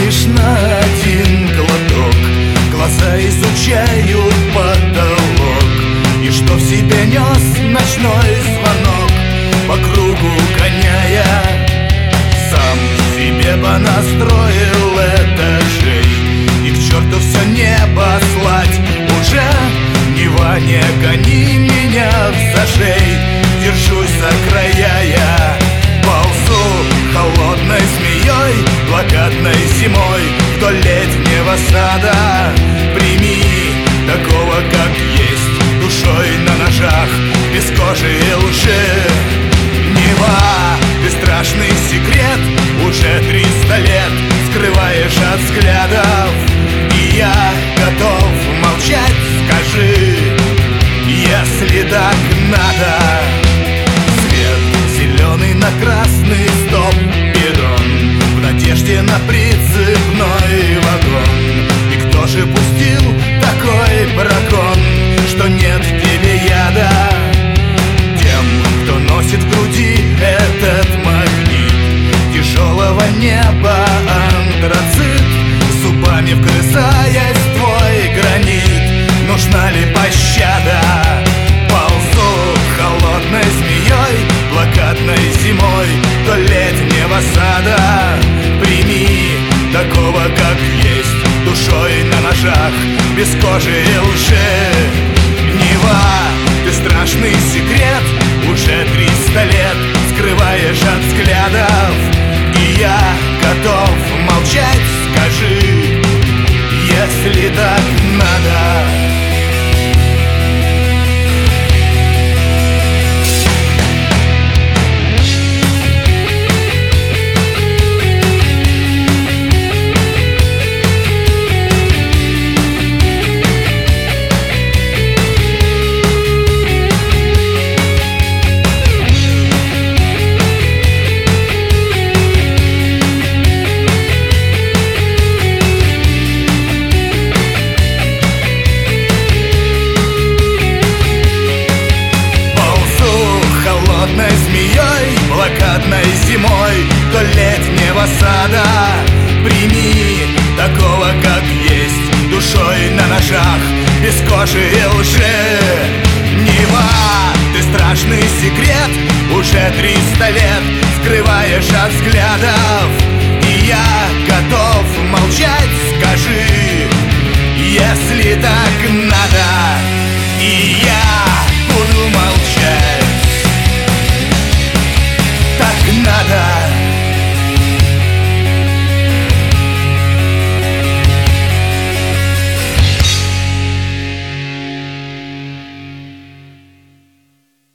лишь на один глоток. Глаза изучают потолок, и что в себе нес ночной звонок, по кругу гоняя. Сам себе понастроил этажей, и к черту все небо слать. Уже Нева, не гони меня в зашей, держусь за края я. Ползу холодной змеей, блокадной зимой вдоль летнего сада. Прими такого, как есть, душой на ножах, без кожи и лжи. Нева, ты страшный секрет, уже 300 лет скрываешь от взглядов. И я готов молчать, скажи, если так надо. Свет зеленый на красный стоп-бидон, в надежде на прицепной вагон. И кто же пустил такой бракон, что нет в тебе яда? Тем, кто носит в груди этот магнит тяжелого неба антрацит, зубами вгрызаясь в твой гранит. Нужна ли пощада? Ползу холодной змеей, блокадной зимой вдоль летнего сада. Прими такого, как есть, душой на ножах, без кожи и лжи. Нева, ты страшный секрет, уже 300 лет скрываешь от взглядов. И я готов молчать, скажи, если так надо. Холодной змеей, блокадной зимой вдоль летнего сада. Прими такого, как есть, душой на ножах, без кожи и лжи. Нева, ты страшный секрет, уже 300 лет скрываешь от взглядов. И я готов молчать, скажи, если так надо. И я буду молчать. Так надо.